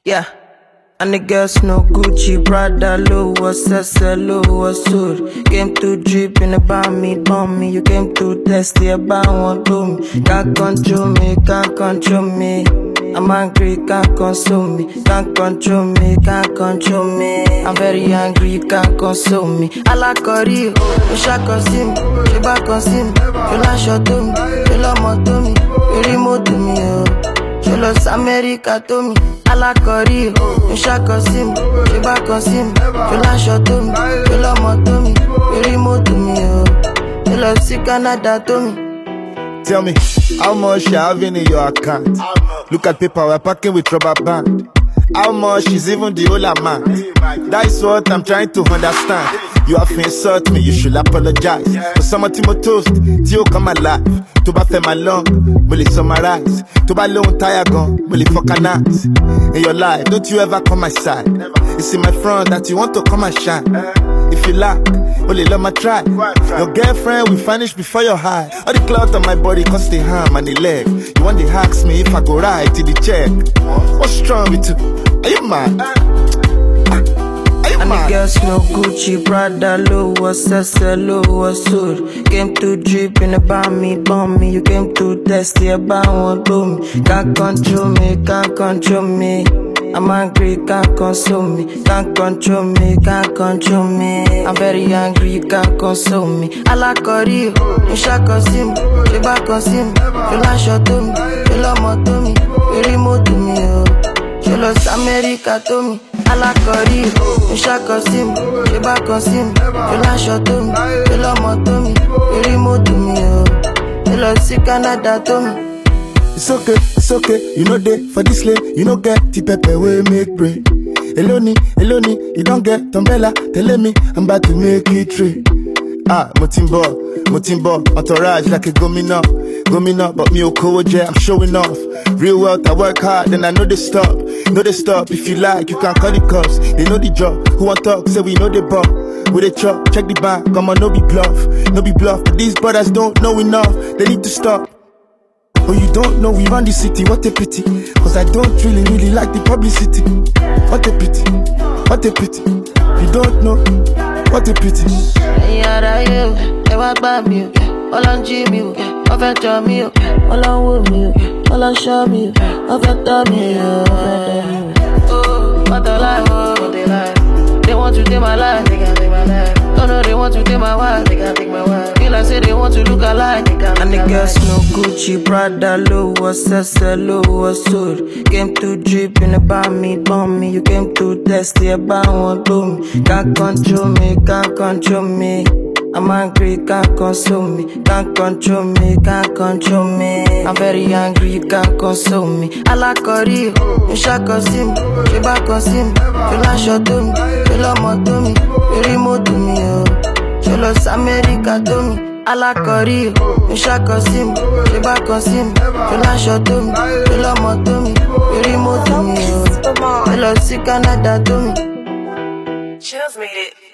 Yeah. And the girls no Gucci, Prada, Louis, Louis, suit. Came to drip in about me, bomb me. You came to test the about one do me. Can't control me, can't control me. I'm angry, can't console me. Can't control me, can't control me. I'm very angry, you can't console me. I like Corio, you shall consume me. You back consume me. You like shot to me, you love more to me. You remote to me, oh. You lost America to me. I like Corio, you shall consume me. You back consume me. You like shot to me, you love more to me. You remote to me, oh. You lost Canada to me. Tell me, how much you having in your account? Look at paper, we're packing with rubber band. How much is even the whole amount? That's what I'm trying to understand. You have insult me, you should apologize. For someone to toast, till you come alive. To ba fe my long, will it summarize? To ba long tire gun, will it vulcanize? In your life, don't you ever come my side? It's in my front that you want to come and shine. If you lack, only let my try. Your girlfriend will vanish before your eye. All the clout on my body cause the arm and the leg. You want to ask me if I go right to the check. What's wrong with you? Are you mad? And the girls no Gucci, Prada, Louis, Louis, suit. Came to drip in about me, bomb me. You came to test the about one do me. Can't control me, can't control me. I'm angry, can't console me. Can't control me, can't control me. I'm very angry, you can't console me. I like Corio, you shall consume me. You back consume me. You like shot to me, you love more to me. You remote to me, oh. You lost America to me. I like Corio, you shall consume me. You back consume me. You like shot to me, you love more to me. You remote to me, oh. You lost Canada to me. It's okay, you know they for this lane, you know get the pepper we make brain. Eloni, you don't get umbrella, telling me I'm about to make it rain. Ah, Mutimbo, entourage like a gomina, but me okoje, I'm showing off. Real wealth, I work hard, and I know they stop. If you like, you can call the cops. They know the job. Who want talk? Say we know the ball. With a chop, check the bank. Come on, no be bluff. But these brothers don't know enough. They need to stop. Oh, you don't know we run the city, what a pity. Cause I don't really like the publicity. What a pity. You don't know, what a pity. Yara you, ewa gba mi o, Ọlọ́run jí mi o, ó fẹ́ jọ mi o, Ọlọ́run wò mi o, Ọlọ́run ṣọ́ mi o, ó fẹ́ tọ́ mi o. Oh, what the lie, what they lie. They want to take my life, they can't take my life. Oh no, they want to take my wife, they can't take my wife. Feel like say they want to look alike, they can't. And the girls no Gucci, Prada, Louis, Louis, suit. Came to drip in about me, bomb me. You came to test the about one do me. Can't control me, can't control me. I'm angry, can't console me. Can't control me, can't control me. I'm very angry, you can't console me. I like Corio, you shall consume me. You back consume me. You like shot to me, you love more to me. You remote to me, oh. You lost America to me. I like Corio, you shall consume me. You back consume me. You like shot to me, you love more to me. You remote to me, oh. You lost Canada to me. Chills made it.